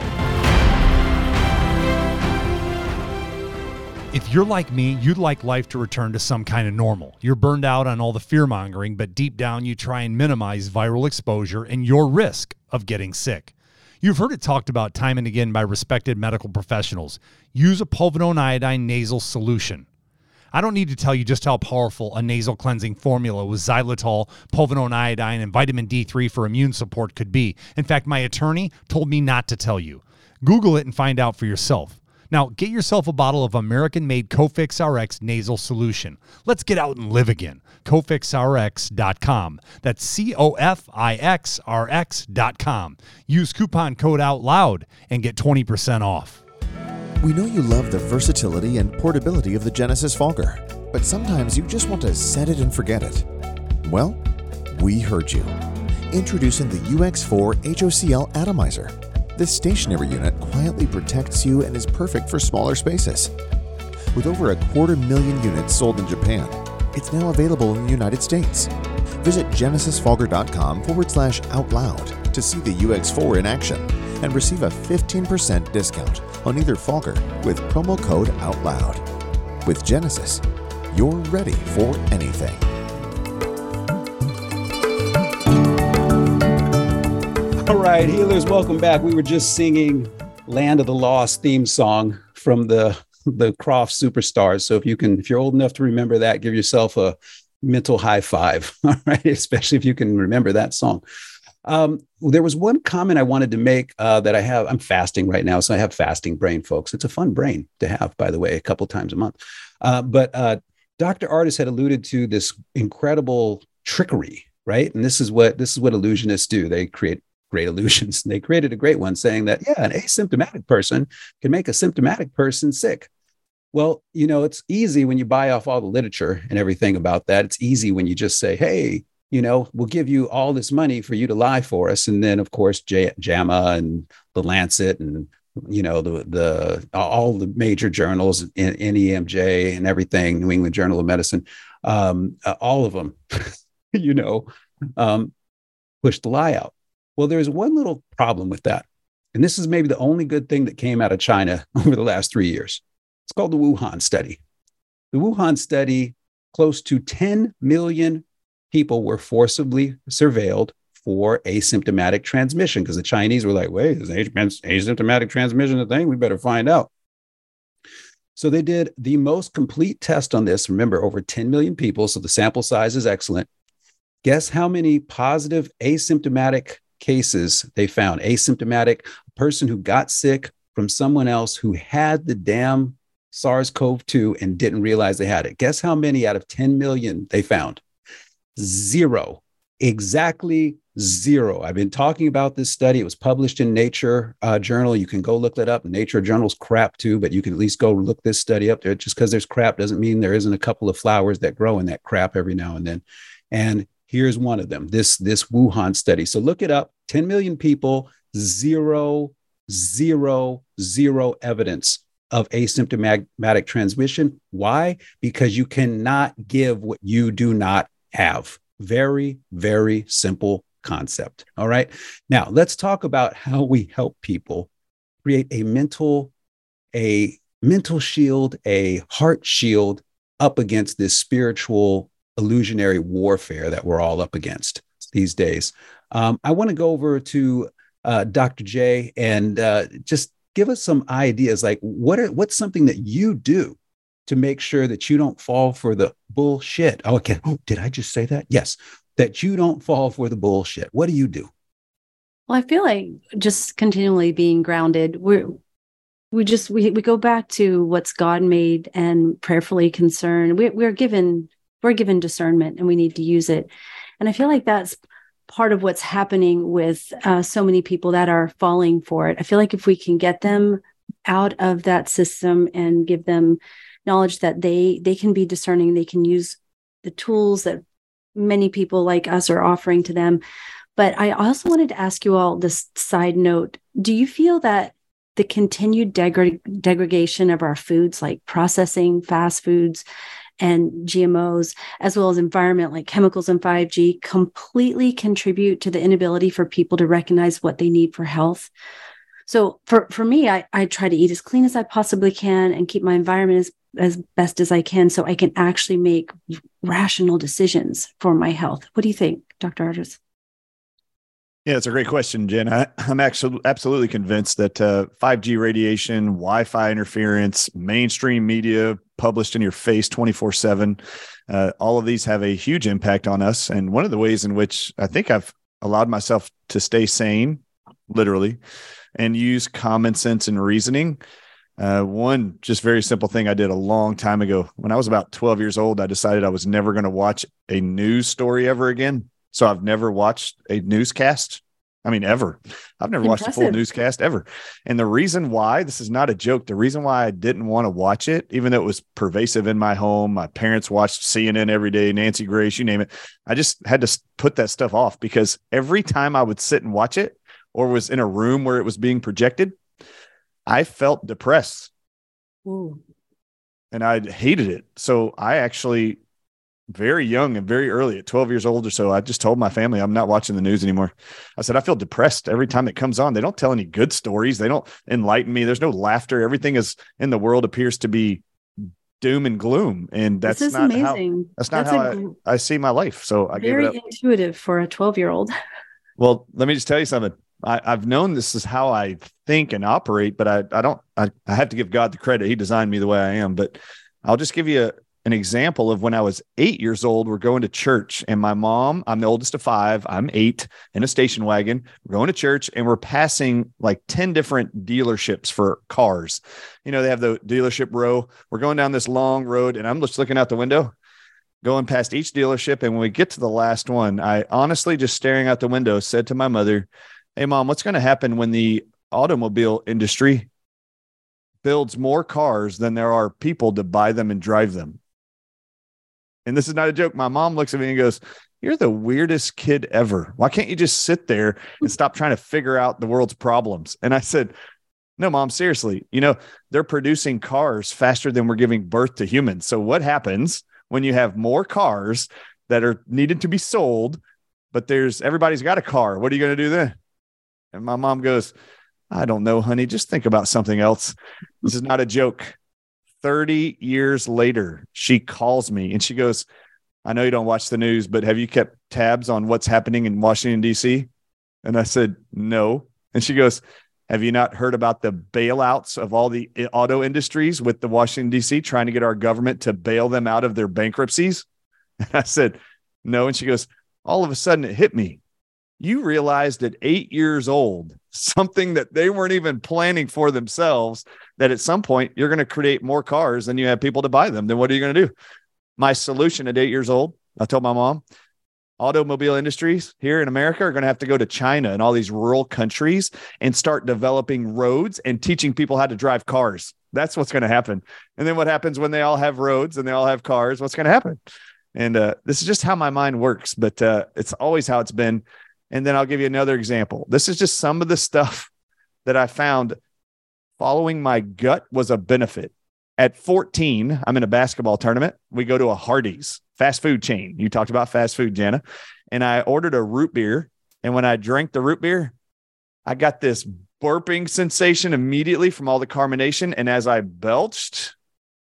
If you're like me, you'd like life to return to some kind of normal. You're burned out on all the fear-mongering, but deep down you try and minimize viral exposure and your risk of getting sick. You've heard it talked about time and again by respected medical professionals. Use a povidone iodine nasal solution. I don't need to tell you just how powerful a nasal cleansing formula with xylitol, povidone iodine, and vitamin D three for immune support could be. In fact, my attorney told me not to tell you. Google it and find out for yourself. Now, get yourself a bottle of American-made Cofix R X nasal solution. Let's get out and live again. Cofix R X dot com. That's C O F I X R X dot com. Use coupon code OUTLOUD and get twenty percent off. We know you love the versatility and portability of the Genesis Fogger, but sometimes you just want to set it and forget it. Well, we heard you. Introducing the U X four H O C L Atomizer. This stationary unit quietly protects you and is perfect for smaller spaces. With over a quarter million units sold in Japan, it's now available in the United States. Visit genesis fogger dot com forward slash out loud to see the U X four in action and receive a fifteen percent discount on either Fogger with promo code OUTLOUD. With Genesis, you're ready for anything. All right, healers, welcome back. We were just singing Land of the Lost theme song from the, the Croft Superstars. So if you can, if you're old enough to remember that, give yourself a mental high five, all right? Especially if you can remember that song. Um, there was one comment I wanted to make uh, that I have. I'm fasting right now, so I have fasting brain, folks. It's a fun brain to have, by the way, a couple times a month. Uh, but uh, Doctor Ardis had alluded to this incredible trickery, right? And this is what this is what illusionists do. They create great illusions. They created a great one saying that, yeah, an asymptomatic person can make a symptomatic person sick. Well, you know, it's easy when you buy off all the literature and everything about that. It's easy when you just say, hey, you know, we'll give you all this money for you to lie for us. And then, of course, J- JAMA and the Lancet and, you know, the the all the major journals, N E M J and everything, New England Journal of Medicine, um, uh, all of them, you know, um, push the lie out. Well, there's one little problem with that. And this is maybe the only good thing that came out of China over the last three years. It's called the Wuhan study. The Wuhan study, close to ten million people were forcibly surveilled for asymptomatic transmission, because the Chinese were like, wait, is asymptomatic transmission a thing? We better find out. So they did the most complete test on this. Remember, over ten million people, so the sample size is excellent. Guess how many positive asymptomatic cases they found? Asymptomatic, a person who got sick from someone else who had the damn SARS CoV two and didn't realize they had it. Guess how many out of ten million they found? Zero. Exactly zero. I've been talking about this study. It was published in Nature uh, Journal. You can go look that up. Nature Journal's crap too, but you can at least go look this study up there. Just because there's crap doesn't mean there isn't a couple of flowers that grow in that crap every now and then. And here's one of them, this, this Wuhan study. So look it up, ten million people, zero, zero, zero evidence of asymptomatic transmission. Why? Because you cannot give what you do not have. Very, very simple concept. All right. Now let's talk about how we help people create a mental, a mental shield, a heart shield up against this spiritual illusionary warfare that we're all up against these days. Um, I want to go over to uh, Doctor J and uh, just give us some ideas. Like, what are what's something that you do to make sure that you don't fall for the bullshit? Oh, okay. Oh, did I just say that? Yes. That you don't fall for the bullshit. What do you do? Well, I feel like just continually being grounded. We're we just we we go back to what's God made and prayerfully concerned. We, we're given we're given discernment and we need to use it. And I feel like that's part of what's happening with uh, so many people that are falling for it. I feel like if we can get them out of that system and give them knowledge that they they can be discerning, they can use the tools that many people like us are offering to them. But I also wanted to ask you all this side note. Do you feel that the continued degra- degradation of our foods, like processing, fast foods, and G M Os, as well as environment like chemicals and five G, completely contribute to the inability for people to recognize what they need for health? So for, for me, I, I try to eat as clean as I possibly can and keep my environment as, as best as I can so I can actually make rational decisions for my health. What do you think, Doctor Artis? Yeah, it's a great question, Jen. I, I'm actually absolutely convinced that uh, five G radiation, Wi-Fi interference, mainstream media published in your face twenty-four seven, uh, all of these have a huge impact on us. And one of the ways in which I think I've allowed myself to stay sane, literally, and use common sense and reasoning. Uh, one just very simple thing I did a long time ago. When I was about twelve years old, I decided I was never going to watch a news story ever again. So I've never watched a newscast. I mean, ever. I've never Impressive. watched a full newscast ever. And the reason why, this is not a joke, the reason why I didn't want to watch it, even though it was pervasive in my home, my parents watched C N N every day, Nancy Grace, you name it. I just had to put that stuff off because every time I would sit and watch it or was in a room where it was being projected, I felt depressed. Ooh. And I hated it. So I actually, very young and very early at twelve years old or so, I just told my family, I'm not watching the news anymore. I said, I feel depressed every time it comes on. They don't tell any good stories. They don't enlighten me. There's no laughter. Everything is in the world appears to be doom and gloom. And that's this is not amazing. how, that's not that's how I, I see my life. So I very gave it up. Intuitive for a twelve year old. Well, let me just tell you something. I, I've known this is how I think and operate, but I, I don't, I, I have to give God the credit. He designed me the way I am, but I'll just give you a, an example of when I was eight years old. We're going to church and my mom, I'm the oldest of five. I'm eight in a station wagon. We're going to church and we're passing like ten different dealerships for cars. You know, they have the dealership row. We're going down this long road and I'm just looking out the window, going past each dealership. And when we get to the last one, I honestly just staring out the window said to my mother, hey mom, what's going to happen when the automobile industry builds more cars than there are people to buy them and drive them? And this is not a joke. My mom looks at me and goes, you're the weirdest kid ever. Why can't you just sit there and stop trying to figure out the world's problems? And I said, no, Mom, seriously, you know, they're producing cars faster than we're giving birth to humans. So what happens when you have more cars that are needed to be sold, but there's everybody's got a car? What are you going to do then? And my mom goes, I don't know, honey, just think about something else. This is not a joke. thirty years later, she calls me and she goes, I know you don't watch the news, but have you kept tabs on what's happening in Washington, D C? And I said, no. And she goes, have you not heard about the bailouts of all the auto industries with the Washington, D C trying to get our government to bail them out of their bankruptcies? And I said, no. And she goes, all of a sudden it hit me. You realized at eight years old, something that they weren't even planning for themselves, that at some point you're going to create more cars than you have people to buy them. Then what are you going to do? My solution at eight years old, I told my mom, automobile industries here in America are going to have to go to China and all these rural countries and start developing roads and teaching people how to drive cars. That's what's going to happen. And then what happens when they all have roads and they all have cars? What's going to happen? And uh, this is just how my mind works, but uh, it's always how it's been. And then I'll give you another example. This is just some of the stuff that I found following my gut was a benefit. At fourteen, I'm in a basketball tournament. We go to a Hardee's fast food chain. You talked about fast food, Jana. And I ordered a root beer. And when I drank the root beer, I got this burping sensation immediately from all the carbonation. And as I belched,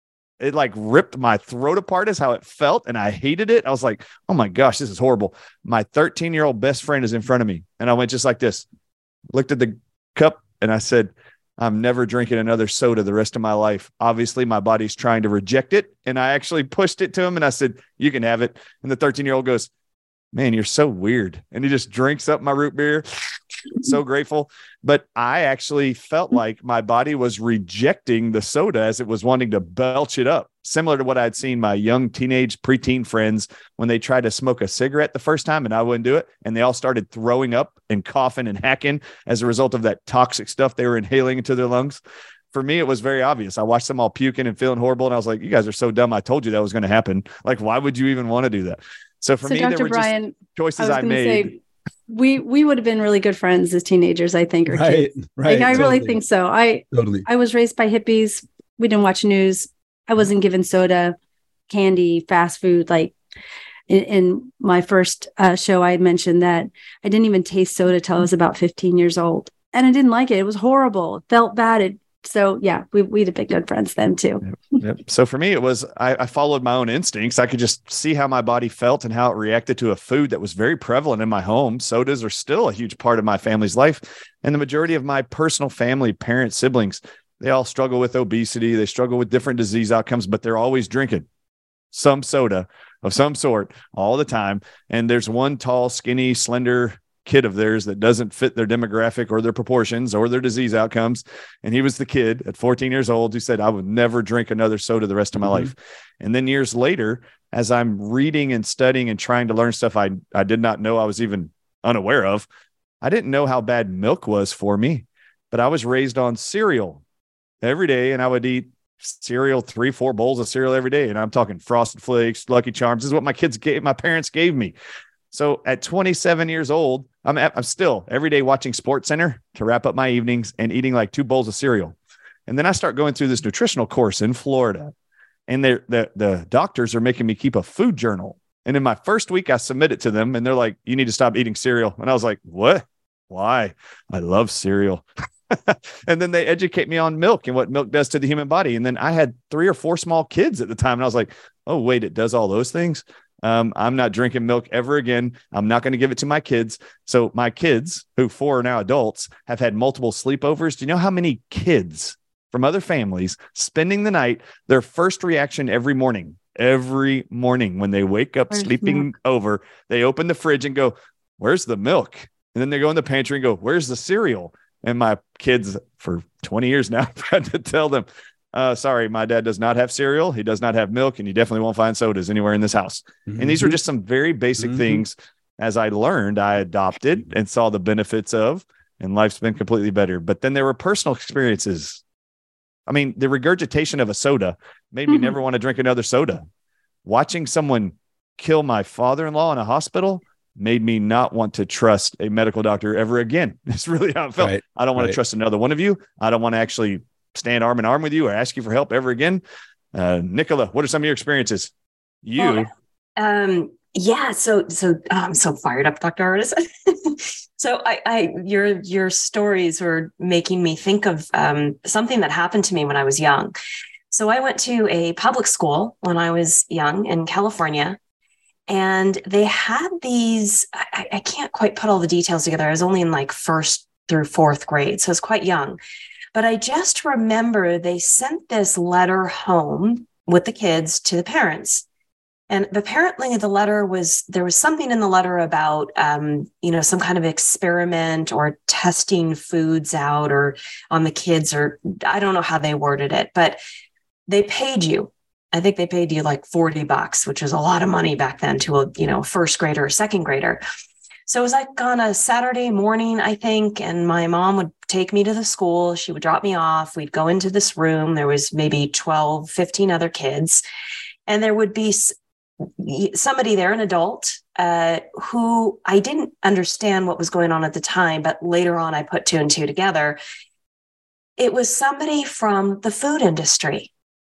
it like ripped my throat apart is how it felt. And I hated it. I was like, oh my gosh, this is horrible. My thirteen year old best friend is in front of me. And I went just like this, looked at the cup and I said, I'm never drinking another soda the rest of my life. Obviously, my body's trying to reject it. And I actually pushed it to him and I said, you can have it. And the thirteen year old goes, man, you're so weird. And he just drinks up my root beer. So grateful. But I actually felt like my body was rejecting the soda as it was wanting to belch it up. Similar to what I'd seen my young teenage preteen friends when they tried to smoke a cigarette the first time and I wouldn't do it. And they all started throwing up and coughing and hacking as a result of that toxic stuff they were inhaling into their lungs. For me, it was very obvious. I watched them all puking and feeling horrible. And I was like, you guys are so dumb. I told you that was going to happen. Like, why would you even want to do that? So for so me, Doctor there were Brian, just choices I, I made. Say, we we would have been really good friends as teenagers, I think, or right, kids. Right, like, I totally. really think so. I Totally. I was raised by hippies. We didn't watch news. I wasn't given soda, candy, fast food. Like in, in my first uh, show, I had mentioned that I didn't even taste soda till I was about fifteen years old, and I didn't like it. It was horrible. It felt bad. It, so yeah, we we'd have been good friends then too. Yep. Yep. So for me, it was I, I followed my own instincts. I could just see how my body felt and how it reacted to a food that was very prevalent in my home. Sodas are still a huge part of my family's life, and the majority of my personal family, parents, siblings, they all struggle with obesity. They struggle with different disease outcomes, but they're always drinking some soda of some sort all the time. And there's one tall, skinny, slender kid of theirs that doesn't fit their demographic or their proportions or their disease outcomes. And he was the kid at fourteen years old who said, I would never drink another soda the rest of my mm-hmm. life. And then years later, as I'm reading and studying and trying to learn stuff I, I did not know I was even unaware of, I didn't know how bad milk was for me, but I was raised on cereal every day. And I would eat cereal, three, four bowls of cereal every day. And I'm talking Frosted Flakes, Lucky Charms. This is what my kids gave, my parents gave me. So at twenty-seven years old, I'm at, I'm still every day watching SportsCenter to wrap up my evenings and eating like two bowls of cereal. And then I start going through this nutritional course in Florida, and the the doctors are making me keep a food journal. And in my first week, I submit it to them, and they're like, "You need to stop eating cereal." And I was like, "What? Why? I love cereal." And then they educate me on milk and what milk does to the human body. And then I had three or four small kids at the time, and I was like, "Oh wait, it does all those things." Um, I'm not drinking milk ever again. I'm not going to give it to my kids. So my kids, who four are now adults, have had multiple sleepovers. Do you know how many kids from other families spending the night, their first reaction every morning, every morning when they wake up, where's sleeping milk? Over, they open the fridge and go, "Where's the milk?" And then they go in the pantry and go, "Where's the cereal?" And my kids for twenty years now, I've had to tell them, Uh, sorry, my dad does not have cereal. He does not have milk, and you definitely won't find sodas anywhere in this house. Mm-hmm. And these were just some very basic mm-hmm. things. As I learned, I adopted and saw the benefits of, and life's been completely better. But then there were personal experiences. I mean, the regurgitation of a soda made me mm-hmm. never want to drink another soda. Watching someone kill my father-in-law in a hospital made me not want to trust a medical doctor ever again. That's really how it felt. Right. I don't want right. to trust another one of you. I don't want to actually stand arm in arm with you or ask you for help ever again. Uh, Nicola, what are some of your experiences? You. Well, um, yeah. So, so I'm so fired up, Doctor Artis. So I, I, your, your stories were making me think of um, something that happened to me when I was young. So I went to a public school when I was young in California, and they had these, I, I can't quite put all the details together. I was only in like first through fourth grade, so I was quite young. But I just remember they sent this letter home with the kids to the parents. And apparently the letter was, there was something in the letter about, um, you know, some kind of experiment or testing foods out or on the kids, or I don't know how they worded it, but they paid you. I think they paid you like forty bucks, which was a lot of money back then to a, you know, first grader or second grader. So it was like on a Saturday morning, I think, and my mom would take me to the school. She would drop me off. We'd go into this room. There was maybe twelve, fifteen other kids, and there would be somebody there, an adult, uh, who I didn't understand what was going on at the time, but later on I put two and two together. It was somebody from the food industry,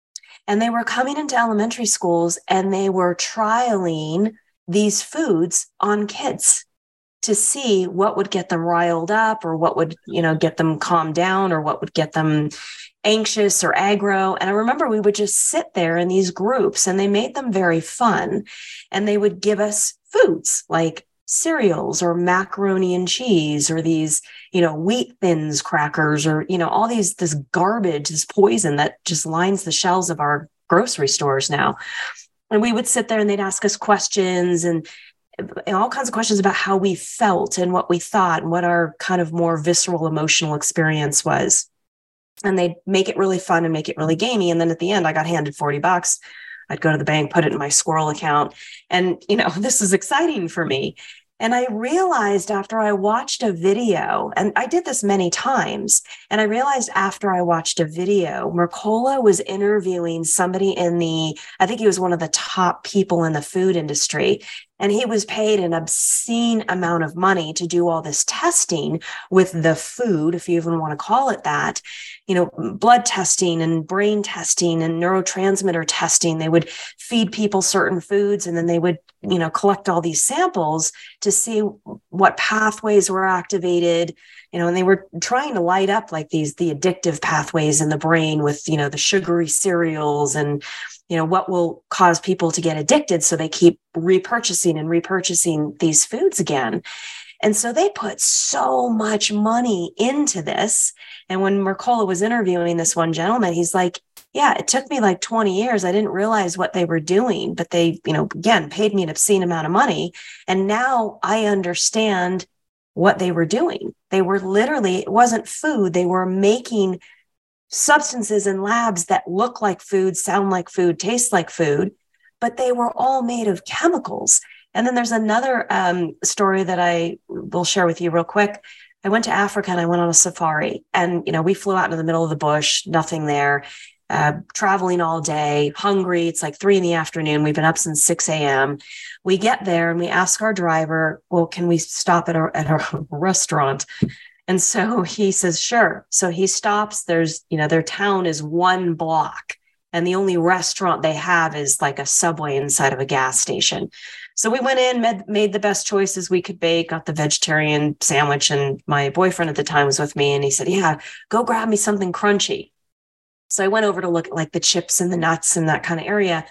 and they were coming into elementary schools and they were trialing these foods on kids to see what would get them riled up, or what would, you know, get them calmed down, or what would get them anxious or aggro. And I remember we would just sit there in these groups, and they made them very fun. And they would give us foods like cereals or macaroni and cheese, or these, you know, wheat thins crackers, or, you know, all these, this garbage, this poison that just lines the shelves of our grocery stores now. And we would sit there and they'd ask us questions and, and all kinds of questions about how we felt and what we thought and what our kind of more visceral emotional experience was. And they'd make it really fun and make it really gamey. And then at the end, I got handed forty bucks. I'd go to the bank, put it in my Squirrel account. And, you know, this is exciting for me. And I realized after I watched a video, and I did this many times, and I realized after I watched a video, Mercola was interviewing somebody in the, I think he was one of the top people in the food industry. And he was paid an obscene amount of money to do all this testing with the food, if you even want to call it that, you know, blood testing and brain testing and neurotransmitter testing. They would feed people certain foods, and then they would, you know, collect all these samples to see what pathways were activated, you know, and they were trying to light up like these, the addictive pathways in the brain with, you know, the sugary cereals and, you know, what will cause people to get addicted. So they keep repurchasing and repurchasing these foods again. And so they put so much money into this. And when Mercola was interviewing this one gentleman, he's like, yeah, it took me like twenty years. I didn't realize what they were doing, but they, you know, again, paid me an obscene amount of money. And now I understand what they were doing. They were literally, it wasn't food. They were making substances in labs that look like food, sound like food, taste like food, but they were all made of chemicals. And then there's another um, story that I will share with you real quick. I went to Africa and I went on a safari, and, you know, we flew out into the middle of the bush, nothing there, uh, traveling all day, hungry. It's like three in the afternoon. We've been up since six a.m. We get there and we ask our driver, well, can we stop at a, at a restaurant? And so he says, sure. So he stops. There's, you know, their town is one block, and the only restaurant they have is like a Subway inside of a gas station. So we went in, made, made the best choices we could bake, got the vegetarian sandwich. And my boyfriend at the time was with me, and he said, yeah, go grab me something crunchy. So I went over to look at like the chips and the nuts and that kind of area.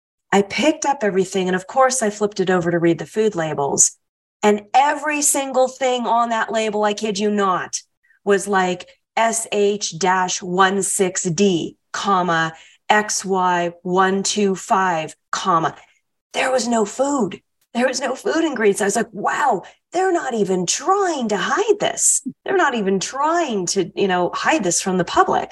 I picked up everything. And of course I flipped it over to read the food labels. And every single thing on that label, I kid you not, was like S H sixteen D, comma, X Y one two five, comma. There was no food. There was no food ingredients. I was like, wow, they're not even trying to hide this. They're not even trying to, you know, hide this from the public.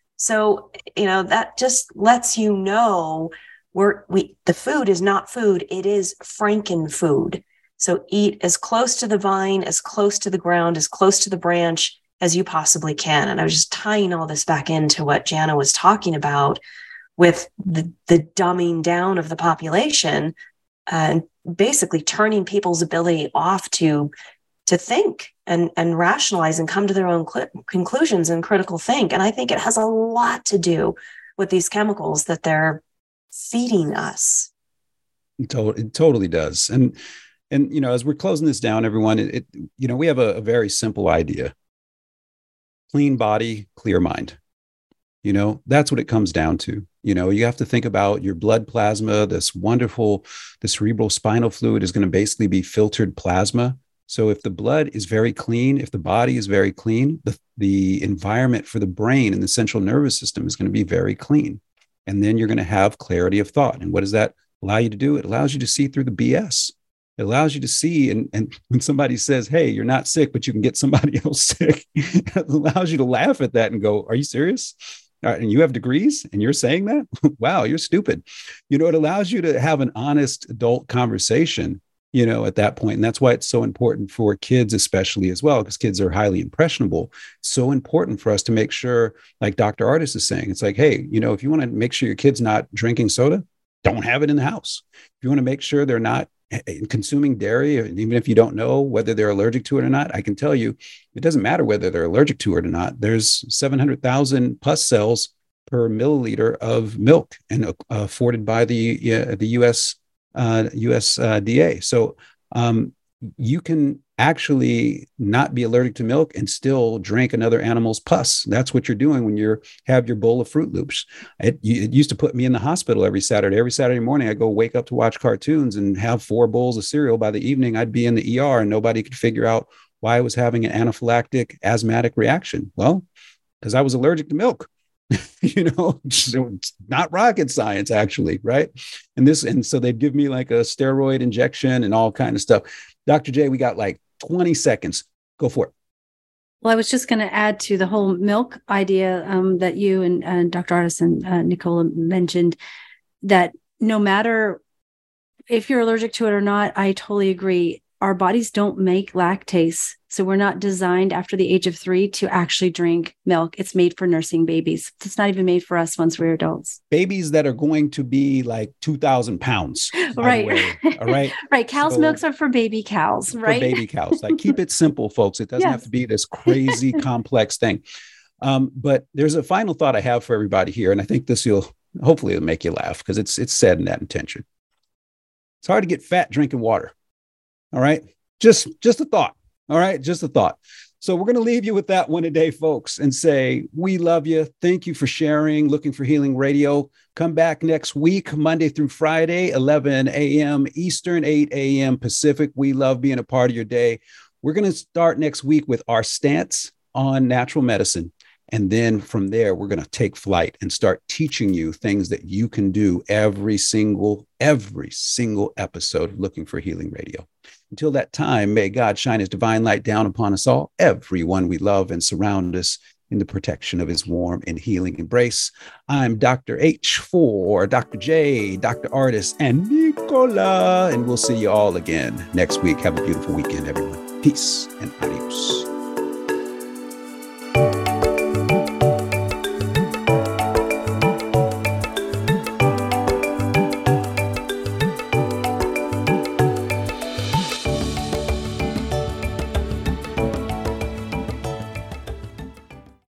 So, you know, that just lets you know we're, we, the food is not food. It is frankenfood. So eat as close to the vine, as close to the ground, as close to the branch as you possibly can. And I was just tying all this back into what Jana was talking about with the, the dumbing down of the population and basically turning people's ability off to to think and, and rationalize and come to their own cl- conclusions and critical think. And I think it has a lot to do with these chemicals that they're feeding us. It, to- it totally does. And, and, you know, as we're closing this down, everyone, it, it you know, we have a, a very simple idea: clean body, clear mind. You know, that's what it comes down to. You know, you have to think about your blood plasma. This wonderful, the cerebral spinal fluid is going to basically be filtered plasma. So if the blood is very clean, if the body is very clean, the, the environment for the brain and the central nervous system is going to be very clean. And then you're going to have clarity of thought. And what does that allow you to do? It allows you to see through the B S. It allows you to see, and, and when somebody says, hey, you're not sick, but you can get somebody else sick, it allows you to laugh at that and go, are you serious? All right, and you have degrees and you're saying that? Wow, you're stupid. You know, it allows you to have an honest adult conversation, you know, at that point. And that's why it's so important for kids, especially as well, because kids are highly impressionable. It's so important for us to make sure, like Doctor Ardis is saying, it's like, hey, you know, if you want to make sure your kid's not drinking soda, don't have it in the house. If you want to make sure they're not consuming dairy, even if you don't know whether they're allergic to it or not, I can tell you, it doesn't matter whether they're allergic to it or not. There's seven hundred thousand pus cells per milliliter of milk, and uh, afforded by the uh, the U S uh, U S D A. So um, you can actually not be allergic to milk and still drink another animal's pus. That's what you're doing when you have your bowl of Fruit Loops. It, it used to put me in the hospital every Saturday. Every Saturday morning, I'd go wake up to watch cartoons and have four bowls of cereal. By the evening, I'd be in the E R and nobody could figure out why I was having an anaphylactic asthmatic reaction. Well, because I was allergic to milk. You know, so it's not rocket science, actually, right? And this, and so they'd give me like a steroid injection and all kind of stuff. Doctor J, we got like twenty seconds. Go for it. Well, I was just going to add to the whole milk idea um, that you and, and Doctor Ardis and uh, Nicola mentioned, that no matter if you're allergic to it or not, I totally agree. Our bodies don't make lactase. So we're not designed after the age of three to actually drink milk. It's made for nursing babies. It's not even made for us once we're adults. Babies that are going to be like two thousand pounds. Right. All right. Right. Cow's so, milks are for baby cows, right? For baby cows. Like, keep it simple, folks. It doesn't yes. have to be this crazy complex thing. Um, but there's a final thought I have for everybody here. And I think this will hopefully it'll make you laugh, because it's, it's said in that intention. It's hard to get fat drinking water. All right. Just, just a thought. All right. Just a thought. So we're going to leave you with that one today, folks, and say, we love you. Thank you for sharing Looking for Healing Radio. Come back next week, Monday through Friday, eleven a.m. Eastern, eight a.m. Pacific. We love being a part of your day. We're going to start next week with our stance on natural medicine. And then from there, we're going to take flight and start teaching you things that you can do every single, every single episode of Looking for Healing Radio. Until that time, may God shine his divine light down upon us all, everyone we love, and surround us in the protection of his warm and healing embrace. I'm Doctor H for Doctor J, Doctor Ardis, and Nicola, and we'll see you all again next week. Have a beautiful weekend, everyone. Peace and adios.